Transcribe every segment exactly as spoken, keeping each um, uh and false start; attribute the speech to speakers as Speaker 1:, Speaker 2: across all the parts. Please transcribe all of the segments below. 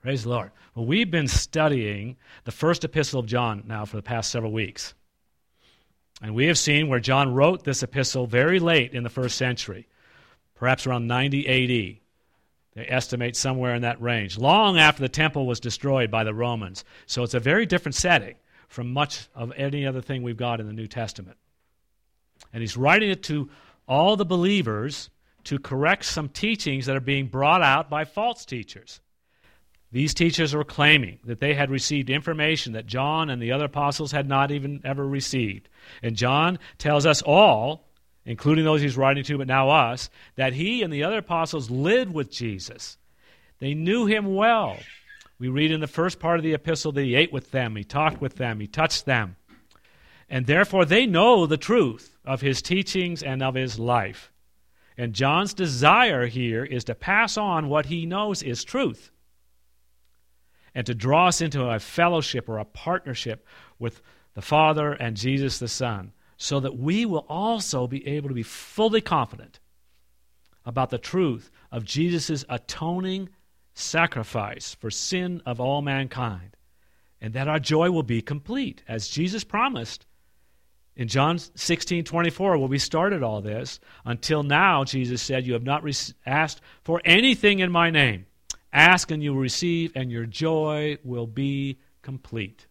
Speaker 1: Praise the Lord. Well, we've been studying the first epistle of John now for the past several weeks. And we have seen where John wrote this epistle very late in the first century, perhaps around ninety A D. They estimate somewhere in that range, long after the temple was destroyed by the Romans. So it's a very different setting from much of any other thing we've got in the New Testament. And he's writing it to all the believers to correct some teachings that are being brought out by false teachers. These teachers were claiming that they had received information that John and the other apostles had not even ever received. And John tells us all, including those he's writing to, but now us, that he and the other apostles lived with Jesus. They knew him well. We read in the first part of the epistle that he ate with them, he talked with them, he touched them. And therefore they know the truth of his teachings and of his life. And John's desire here is to pass on what he knows is truth and to draw us into a fellowship or a partnership with the Father and Jesus the Son, so that we will also be able to be fully confident about the truth of Jesus' atoning sacrifice for sin of all mankind, and that our joy will be complete, as Jesus promised in John sixteen twenty-four, where we started all this. Until now, Jesus said, you have not re- asked for anything in my name. Ask and you will receive, and your joy will be complete.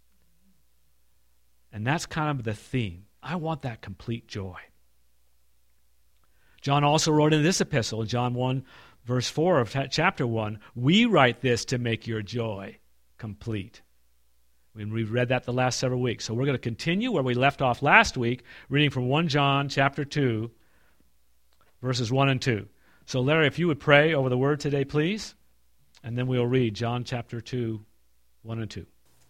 Speaker 1: And that's kind of the theme. I want that complete joy. John also wrote in this epistle, John one, verse four of chapter one, we write this to make your joy complete. And we've read that the last several weeks. So we're going to continue where we left off last week, reading from First John chapter two, verses one and two. So Larry, if you would pray over the word today, please, and then we'll read John chapter two, one and two.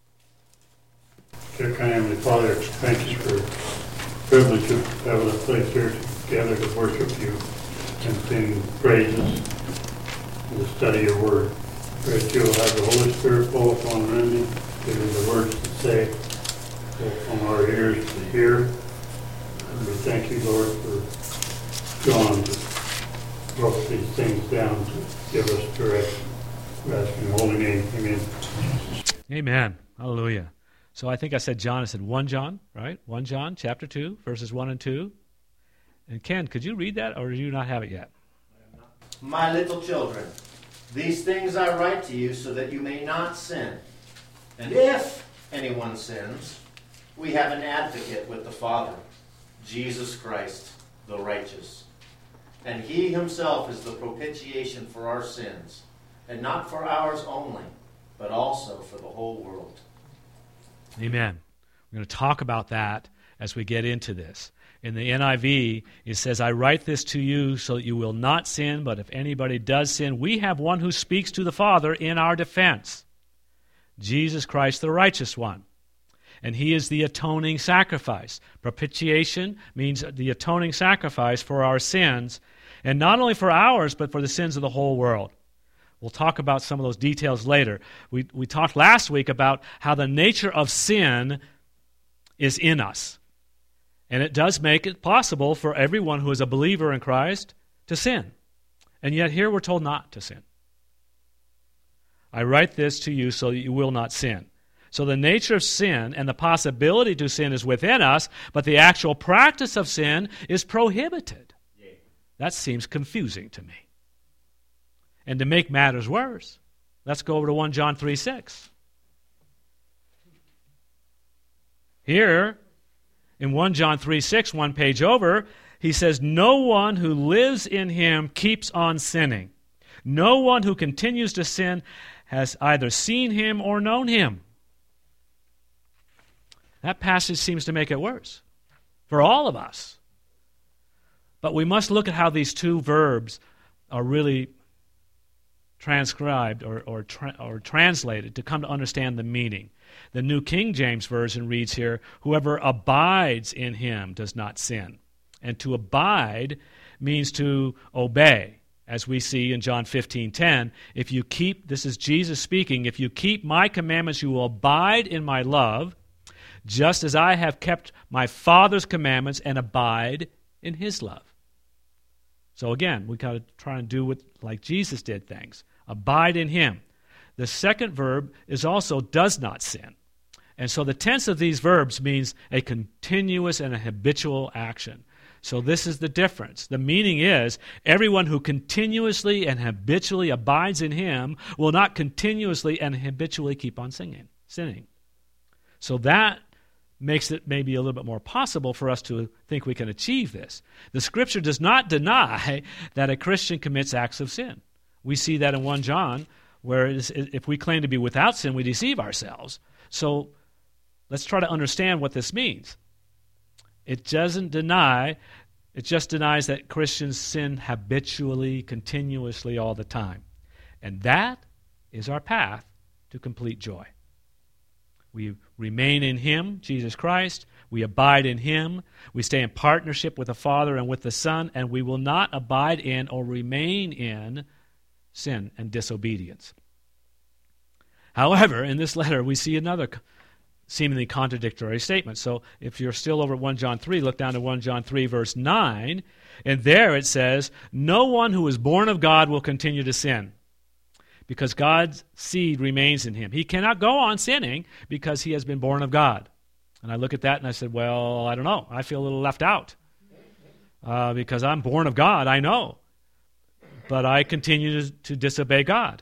Speaker 2: Dear kind Heavenly Father, thank you for the privilege of having a place here together to worship you and sing praises and to study your word. Pray that you will have the Holy Spirit fall upon Randy, give him the words to say, fall upon our ears to hear. And we thank you, Lord, for John to wrote these things down to give us direction. We ask in your holy name. Amen.
Speaker 1: Amen. Hallelujah. So I think I said John, I said First John, right? First John, chapter two, verses one and two. And Ken, could you read that, or do you not have it yet?
Speaker 3: My little children, these things I write to you so that you may not sin. And if anyone sins, we have an advocate with the Father, Jesus Christ, the righteous. And he himself is the propitiation for our sins, and not for ours only, but also for the whole world.
Speaker 1: Amen. We're going to talk about that as we get into this. In the N I V, it says, I write this to you so that you will not sin, but if anybody does sin, we have one who speaks to the Father in our defense, Jesus Christ, the righteous one. And he is the atoning sacrifice. Propitiation means the atoning sacrifice for our sins, and not only for ours, but for the sins of the whole world. We'll talk about some of those details later. We we talked last week about how the nature of sin is in us. And it does make it possible for everyone who is a believer in Christ to sin. And yet here we're told not to sin. I write this to you so that you will not sin. So the nature of sin and the possibility to sin is within us, but the actual practice of sin is prohibited. That seems confusing to me. And to make matters worse, let's go over to First John three six. Here, in First John three six, one page over, he says, no one who lives in him keeps on sinning. No one who continues to sin has either seen him or known him. That passage seems to make it worse for all of us. But we must look at how these two verbs are really transcribed or or, tra- or translated to come to understand the meaning. The New King James Version reads here, whoever abides in him does not sin. And to abide means to obey, as we see in John fifteen ten. If you keep, this is Jesus speaking, if you keep my commandments, you will abide in my love, just as I have kept my Father's commandments and abide in his love. So again, we got to try and do what like Jesus did things. Abide in him. the second verb is also does not sin. And so the tense of these verbs means a continuous and a habitual action. So this is the difference. The meaning is, everyone who continuously and habitually abides in him will not continuously and habitually keep on singing, sinning. So that makes it maybe a little bit more possible for us to think we can achieve this. The Scripture does not deny that a Christian commits acts of sin. We see that in First John, where it is, if we claim to be without sin, we deceive ourselves. So let's try to understand what this means. It doesn't deny, it just denies that Christians sin habitually, continuously, all the time. And that is our path to complete joy. We remain in him, Jesus Christ. We abide in him. We stay in partnership with the Father and with the Son, and we will not abide in or remain in sin and disobedience. However, in this letter, we see another seemingly contradictory statement. So if you're still over at First John three, look down to First John three, verse nine, and there it says, "No one who is born of God will continue to sin, because God's seed remains in him." He cannot go on sinning because he has been born of God. And I look at that and I said, well, I don't know. I feel a little left out uh, because I'm born of God, I know. But I continue to, to disobey God.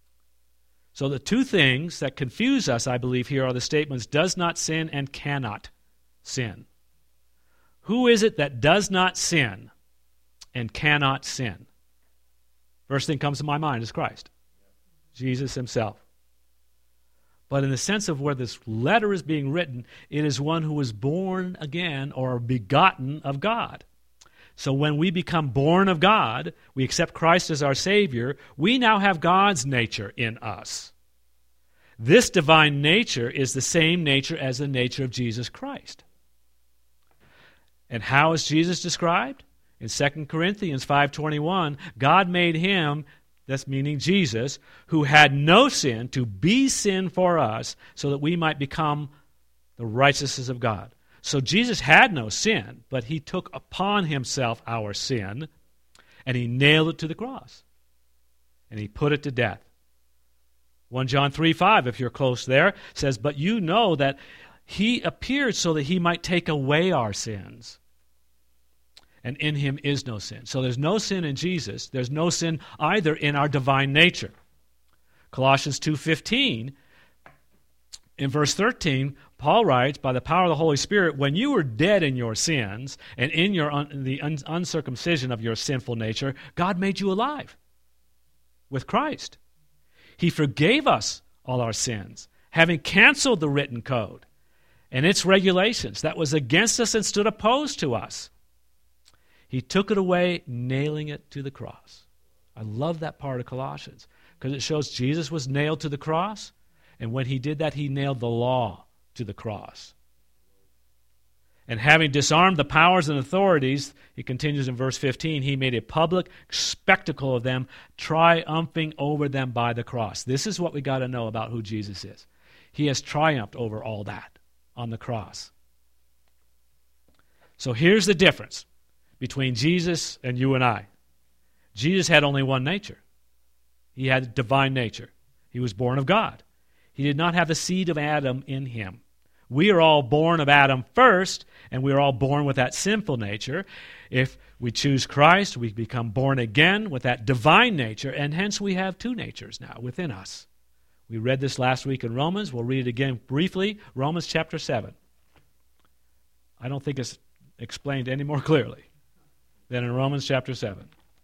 Speaker 1: So the two things that confuse us, I believe, here are the statements does not sin and cannot sin. Who is it that does not sin and cannot sin? First thing comes to my mind is Christ, Jesus himself. But in the sense of where this letter is being written, it is one who was born again or begotten of God. So when we become born of God, we accept Christ as our Savior, we now have God's nature in us. This divine nature is the same nature as the nature of Jesus Christ. And how is Jesus described? In Second Corinthians five twenty-one, God made him, that's meaning Jesus, who had no sin, to be sin for us, so that we might become the righteousness of God. So Jesus had no sin, but he took upon himself our sin, and he nailed it to the cross, and he put it to death. First John three five, if you're close there, says, "But you know that he appeared so that he might take away our sins, and in him is no sin." So there's no sin in Jesus. There's no sin either in our divine nature. Colossians two fifteen, in verse thirteen, Paul writes, "By the power of the Holy Spirit, when you were dead in your sins and in your un- the un- uncircumcision of your sinful nature, God made you alive with Christ. He forgave us all our sins, having canceled the written code and its regulations that was against us and stood opposed to us. He took it away, nailing it to the cross." I love that part of Colossians because it shows Jesus was nailed to the cross, and when he did that, he nailed the law to the cross. And having disarmed the powers and authorities, he continues in verse fifteen, he made a public spectacle of them, triumphing over them by the cross. This is what we got to know about who Jesus is. He has triumphed over all that on the cross. So here's the difference between Jesus and you and I. Jesus had only one nature. He had divine nature. He was born of God. He did not have the seed of Adam in him. We are all born of Adam first, and we are all born with that sinful nature. If we choose Christ, we become born again with that divine nature, and hence we have two natures now within us. We read this last week in Romans. We'll read it again briefly. Romans chapter seven. I don't think it's explained any more clearly than in Romans chapter seven.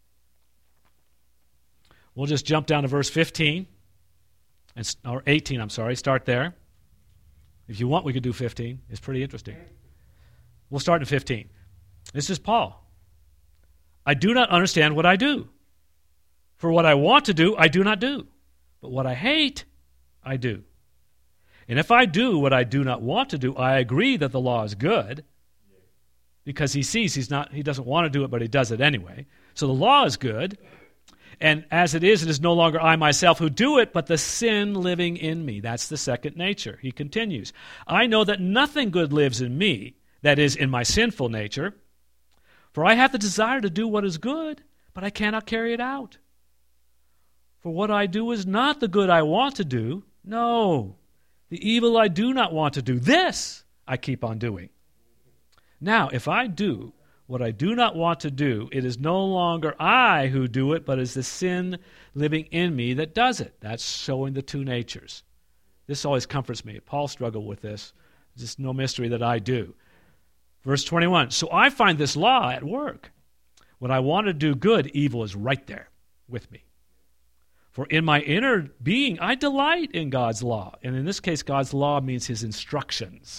Speaker 1: We'll just jump down to verse fifteen, and, or eighteen, I'm sorry. Start there. If you want, we could do fifteen. It's pretty interesting. We'll start in fifteen. This is Paul. "I do not understand what I do. For what I want to do, I do not do. But what I hate, I do. And if I do what I do not want to do, I agree that the law is good." Because he sees he's not, he doesn't want to do it, but he does it anyway. So the law is good. "And as it is, it is no longer I myself who do it, but the sin living in me." That's the second nature. He continues, "I know that nothing good lives in me, that is, in my sinful nature. For I have the desire to do what is good, but I cannot carry it out. For what I do is not the good I want to do. No, the evil I do not want to do. This I keep on doing. Now, if I do what I do not want to do, it is no longer I who do it, but it is the sin living in me that does it. That's showing the two natures. This always comforts me. Paul struggled with this. It's just no mystery that I do. Verse twenty-one, so I find this law at work. When I want to do good, evil is right there with me. For in my inner being, I delight in God's law. And in this case, God's law means his instructions.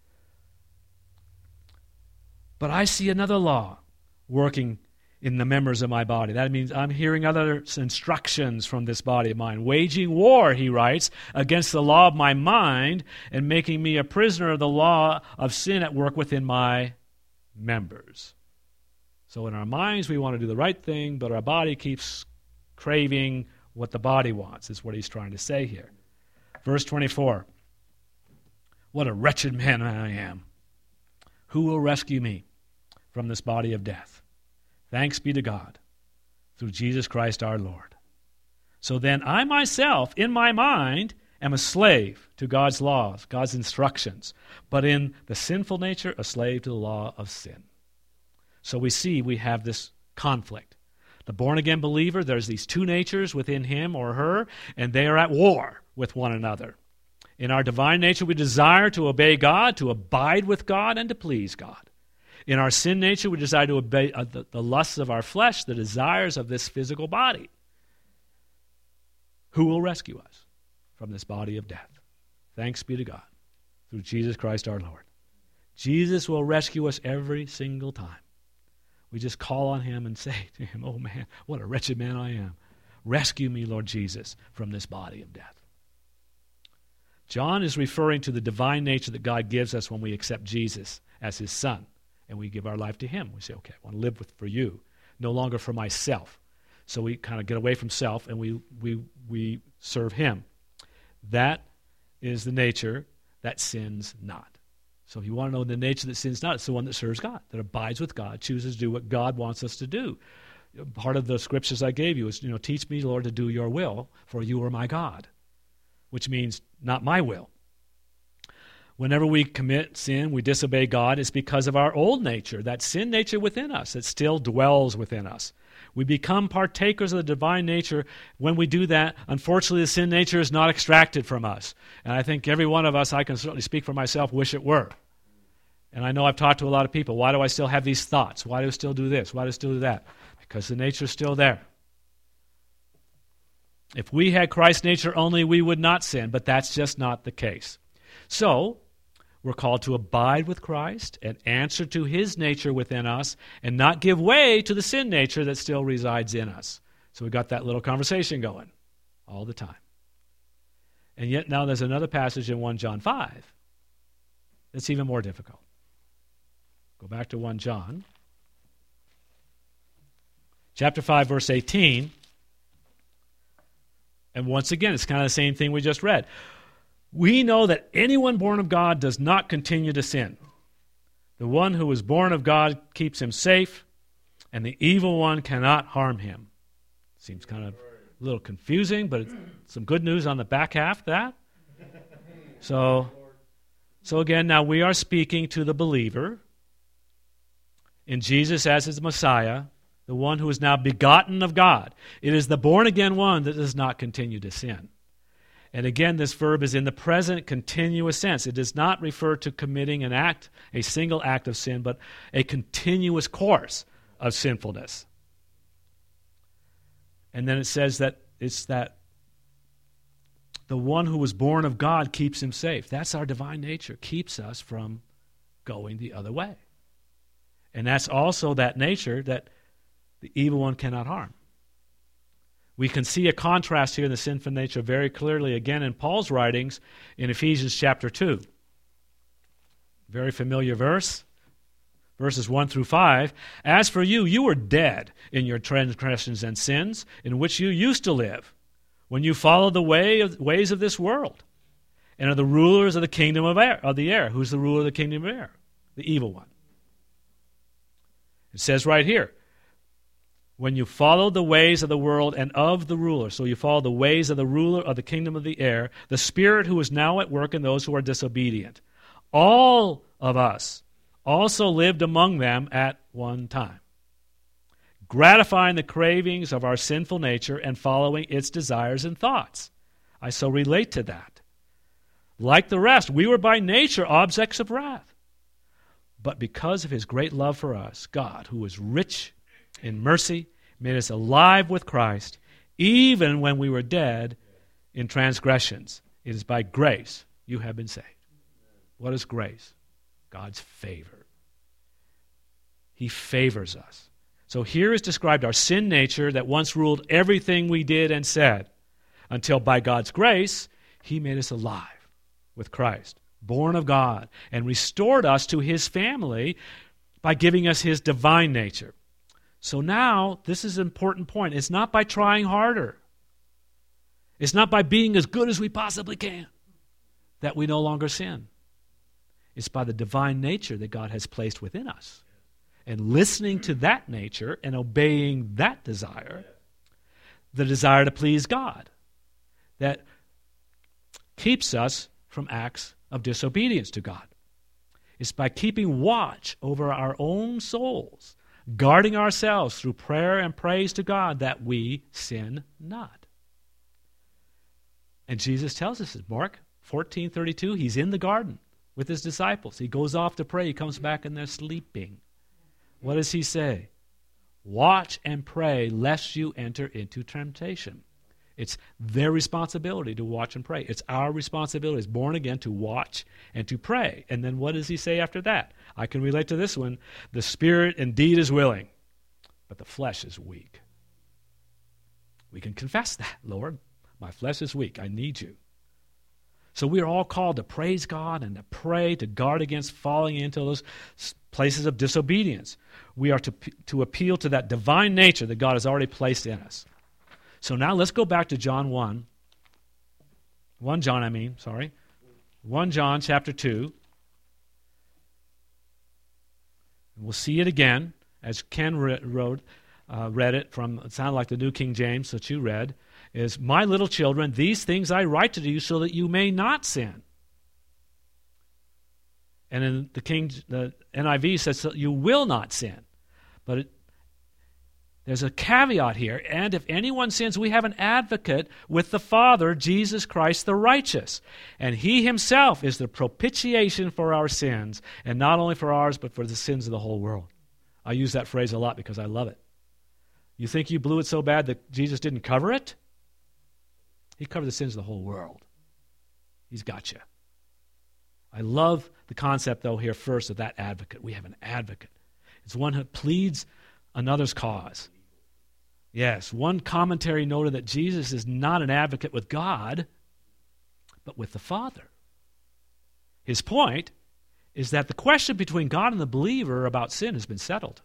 Speaker 1: But I see another law working in the members of my body. That means I'm hearing other instructions from this body of mine. Waging war, he writes, against the law of my mind and making me a prisoner of the law of sin at work within my members. So in our minds, we want to do the right thing, but our body keeps craving what the body wants, is what he's trying to say here. Verse twenty-four, what a wretched man I am. Who will rescue me from this body of death? Thanks be to God, through Jesus Christ our Lord. So then I myself, in my mind, am a slave to God's laws, God's instructions, but in the sinful nature, a slave to the law of sin. So we see we have this conflict. The born-again believer, there's these two natures within him or her, and they are at war with one another. In our divine nature, we desire to obey God, to abide with God, and to please God. In our sin nature, we desire to obey uh, the, the lusts of our flesh, the desires of this physical body. Who will rescue us from this body of death? Thanks be to God, through Jesus Christ our Lord. Jesus will rescue us every single time. We just call on him and say to him, oh man, what a wretched man I am. Rescue me, Lord Jesus, from this body of death. John is referring to the divine nature that God gives us when we accept Jesus as his son and we give our life to him. We say, okay, I want to live with, for you, no longer for myself. So we kind of get away from self and we, we, we serve him. That is the nature that sins not. So if you want to know the nature that sins not, it's the one that serves God, that abides with God, chooses to do what God wants us to do. Part of the scriptures I gave you is, you know, teach me, Lord, to do your will, for you are my God, which means not my will. Whenever we commit sin, we disobey God, it's because of our old nature, that sin nature within us. It still dwells within us. We become partakers of the divine nature. When we do that, unfortunately, the sin nature is not extracted from us. And I think every one of us, I can certainly speak for myself, wish it were. And I know I've talked to a lot of people. Why do I still have these thoughts? Why do I still do this? Why do I still do that? Because the nature is still there. If we had Christ's nature only, we would not sin, but that's just not the case. So, we're called to abide with Christ and answer to his nature within us and not give way to the sin nature that still resides in us. So we got that little conversation going all the time. And yet now there's another passage in First John five that's even more difficult. Go back to First John. Chapter five, verse eighteen. And once again, it's kind of the same thing we just read. We know that anyone born of God does not continue to sin. The one who is born of God keeps him safe, and the evil one cannot harm him. Seems kind of a little confusing, but it's some good news on the back half of that. So, so again, now we are speaking to the believer in Jesus as his Messiah, the one who is now begotten of God. It is the born-again one that does not continue to sin. And again, this verb is in the present continuous sense. It does not refer to committing an act, a single act of sin, but a continuous course of sinfulness. And then it says that it's that the one who was born of God keeps him safe. That's our divine nature, keeps us from going the other way. And that's also that nature that the evil one cannot harm. We can see a contrast here in the sinful nature very clearly again in Paul's writings in Ephesians chapter two. Very familiar verse, verses one through five. As for you, you were dead in your transgressions and sins in which you used to live when you followed the way of, ways of this world and are the rulers of the kingdom of, air, of the air. Who's the ruler of the kingdom of air? The evil one. It says right here, when you follow the ways of the world and of the ruler, so you follow the ways of the ruler of the kingdom of the air, the spirit who is now at work in those who are disobedient. All of us also lived among them at one time, gratifying the cravings of our sinful nature and following its desires and thoughts. I so relate to that. Like the rest, we were by nature objects of wrath. But because of his great love for us, God, who is rich in mercy, made us alive with Christ, even when we were dead in transgressions. It is by grace you have been saved. What is grace? God's favor. He favors us. So here is described our sin nature that once ruled everything we did and said, until by God's grace, he made us alive with Christ, born of God, and restored us to his family by giving us his divine nature. So now, this is an important point. It's not by trying harder. It's not by being as good as we possibly can that we no longer sin. It's by the divine nature that God has placed within us. And listening to that nature and obeying that desire, the desire to please God, that keeps us from acts of disobedience to God. It's by keeping watch over our own souls, guarding ourselves through prayer and praise to God that we sin not. And Jesus tells us in Mark fourteen thirty-two, he's in the garden with his disciples. He goes off to pray. He comes back and they're sleeping. What does he say? Watch and pray lest you enter into temptation. It's their responsibility to watch and pray. It's our responsibility as born again to watch and to pray. And then what does he say after that? I can relate to this one. The spirit indeed is willing, but the flesh is weak. We can confess that, Lord. My flesh is weak. I need you. So we are all called to praise God and to pray, to guard against falling into those places of disobedience. We are to, to appeal to that divine nature that God has already placed in us. So now let's go back to John one. First John, I mean, sorry. First John chapter two. We'll see it again, as Ken re- wrote, uh, read it from, it sounded like the New King James that you read, is, my little children, these things I write to you so that you may not sin. And in the King, the N I V says so you will not sin. But it, there's a caveat here. And if anyone sins, we have an advocate with the Father, Jesus Christ the righteous. And he himself is the propitiation for our sins, and not only for ours, but for the sins of the whole world. I use that phrase a lot because I love it. You think you blew it so bad that Jesus didn't cover it? He covered the sins of the whole world. He's got you. I love the concept, though, here first of that advocate. We have an advocate. It's one who pleads another's cause. Yes, one commentary noted that Jesus is not an advocate with God, but with the Father. His point is that the question between God and the believer about sin has been settled.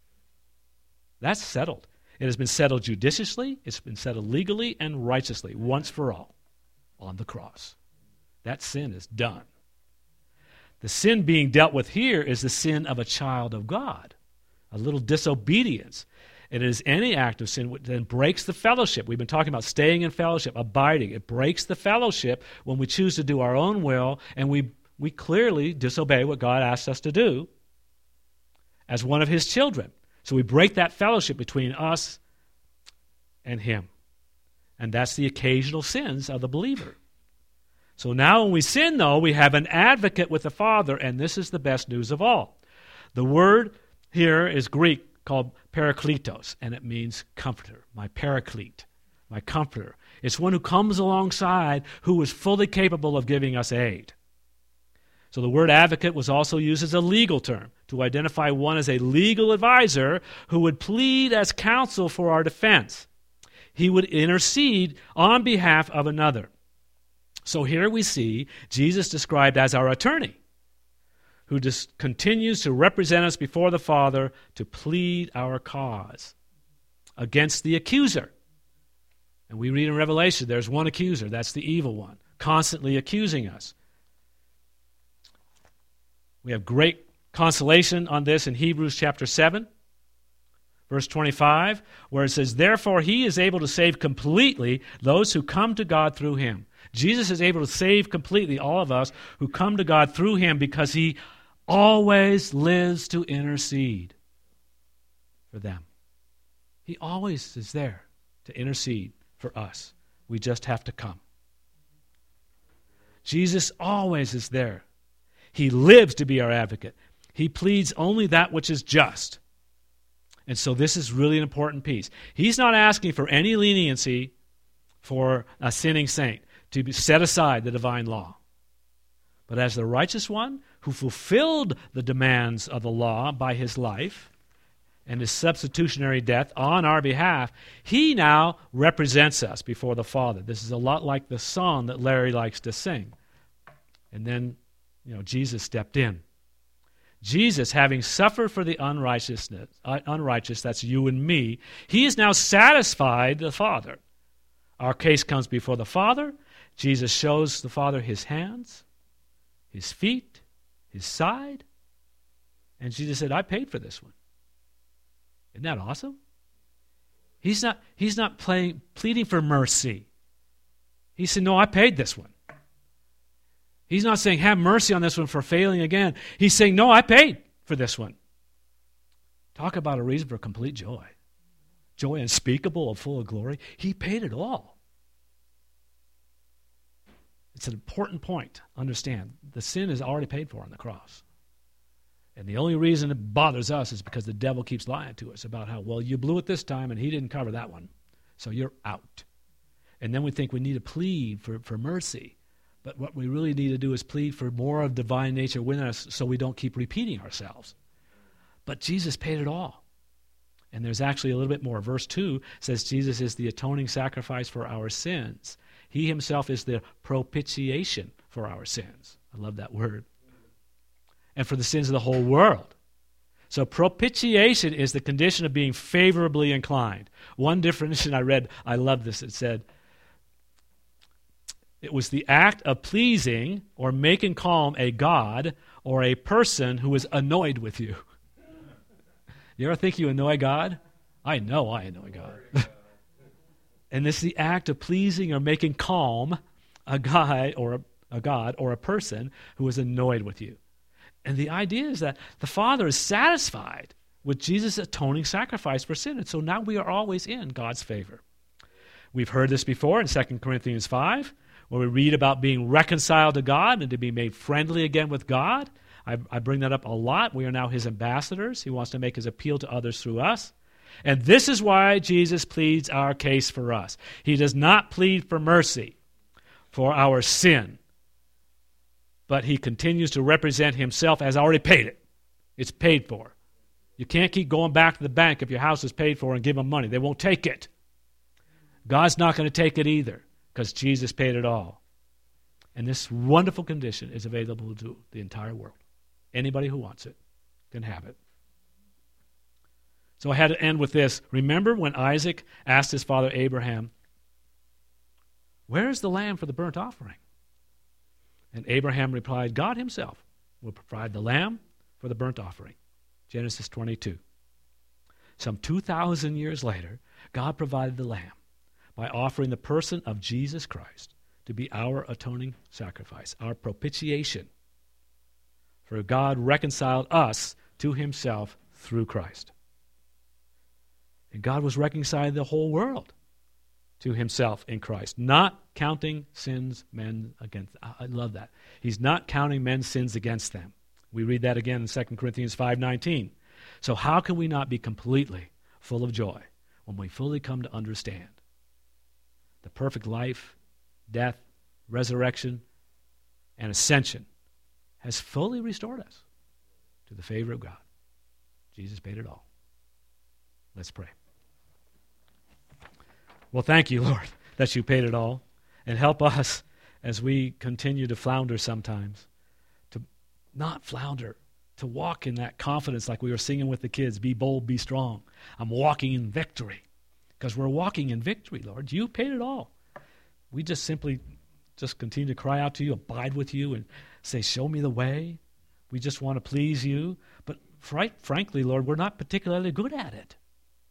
Speaker 1: That's settled. It has been settled judiciously, it's been settled legally and righteously, once for all, on the cross. That sin is done. The sin being dealt with here is the sin of a child of God, a little disobedience. It is any act of sin that then breaks the fellowship. We've been talking about staying in fellowship, abiding. It breaks the fellowship when we choose to do our own will, and we, we clearly disobey what God asks us to do as one of his children. So we break that fellowship between us and him. And that's the occasional sins of the believer. So now when we sin, though, we have an advocate with the Father, and this is the best news of all. The word here is Greek, called parakletos, and it means comforter, my paraclete, my comforter. It's one who comes alongside, who is fully capable of giving us aid. So the word advocate was also used as a legal term to identify one as a legal advisor who would plead as counsel for our defense. He would intercede on behalf of another. So here we see Jesus described as our attorney, who just continues to represent us before the Father to plead our cause against the accuser. And we read in Revelation, there's one accuser, that's the evil one, constantly accusing us. We have great consolation on this in Hebrews chapter seven, verse twenty-five, where it says, therefore he is able to save completely those who come to God through him. Jesus is able to save completely all of us who come to God through him because he always lives to intercede for them. He always is there to intercede for us. We just have to come. Jesus always is there. He lives to be our advocate. He pleads only that which is just. And so this is really an important piece. He's not asking for any leniency for a sinning saint to be set aside the divine law. But as the righteous one who fulfilled the demands of the law by his life and his substitutionary death on our behalf, he now represents us before the Father. This is a lot like the song that Larry likes to sing. And then, you know, Jesus stepped in. Jesus, having suffered for the unrighteousness, uh, unrighteous, that's you and me, he is now satisfied the Father. Our case comes before the Father. Jesus shows the Father his hands, his feet, his side. And Jesus said, I paid for this one. Isn't that awesome? He's not, he's not playing, pleading for mercy. He said, no, I paid this one. He's not saying, have mercy on this one for failing again. He's saying, no, I paid for this one. Talk about a reason for complete joy. Joy unspeakable and full of glory. He paid it all. It's an important point. Understand, the sin is already paid for on the cross. And the only reason it bothers us is because the devil keeps lying to us about how, well, you blew it this time and he didn't cover that one, so you're out. And then we think we need to plead for, for mercy. But what we really need to do is plead for more of divine nature within us so we don't keep repeating ourselves. But Jesus paid it all. And there's actually a little bit more. Verse two says Jesus is the atoning sacrifice for our sins. He himself is the propitiation for our sins. I love that word. And for the sins of the whole world. So propitiation is the condition of being favorably inclined. One definition I read, I love this. It said, it was the act of pleasing or making calm a God or a person who is annoyed with you. You ever think you annoy God? I know I annoy God. And this is the act of pleasing or making calm a guy or a, a God or a person who is annoyed with you. And the idea is that the Father is satisfied with Jesus' atoning sacrifice for sin. And so now we are always in God's favor. We've heard this before in Second Corinthians five, where we read about being reconciled to God and to be made friendly again with God. I, I bring that up a lot. We are now his ambassadors. He wants to make his appeal to others through us. And this is why Jesus pleads our case for us. He does not plead for mercy for our sin, but he continues to represent himself as already paid it. It's paid for. You can't keep going back to the bank if your house is paid for and give them money. They won't take it. God's not going to take it either because Jesus paid it all. And this wonderful condition is available to the entire world. Anybody who wants it can have it. So I had to end with this. Remember when Isaac asked his father Abraham, where is the lamb for the burnt offering? And Abraham replied, God himself will provide the lamb for the burnt offering. Genesis twenty-two. Some two thousand years later, God provided the lamb by offering the person of Jesus Christ to be our atoning sacrifice, our propitiation. For God reconciled us to himself through Christ. And God was reconciling the whole world to himself in Christ, not counting sins men against. I love that. He's not counting men's sins against them. We read that again in Second Corinthians five nineteen. So how can we not be completely full of joy when we fully come to understand the perfect life, death, resurrection, and ascension has fully restored us to the favor of God? Jesus paid it all. Let's pray. Well, thank you, Lord, that you paid it all. And help us as we continue to flounder sometimes, to not flounder, to walk in that confidence like we were singing with the kids, be bold, be strong. I'm walking in victory because we're walking in victory, Lord. You paid it all. We just simply just continue to cry out to you, abide with you, and say, show me the way. We just want to please you. But fr- frankly, Lord, we're not particularly good at it.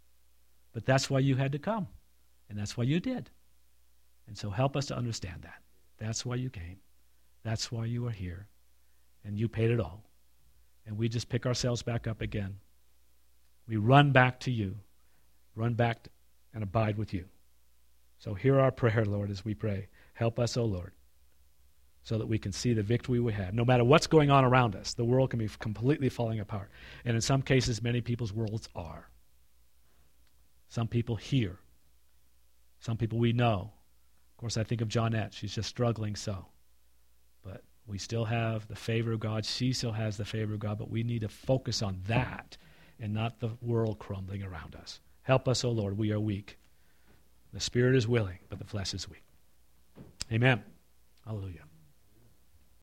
Speaker 1: But that's why you had to come. And that's why you did. And so help us to understand that. That's why you came. That's why you are here. And you paid it all. And we just pick ourselves back up again. We run back to you. Run back and abide with you. So hear our prayer, Lord, as we pray. Help us, O Lord, so that we can see the victory we have. No matter what's going on around us, the world can be completely falling apart. And in some cases, many people's worlds are. Some people here. Some people we know. Of course, I think of Johnette. She's just struggling so. But we still have the favor of God. She still has the favor of God. But we need to focus on that and not the world crumbling around us. Help us, O Lord. We are weak. The spirit is willing, but the flesh is weak. Amen. Hallelujah.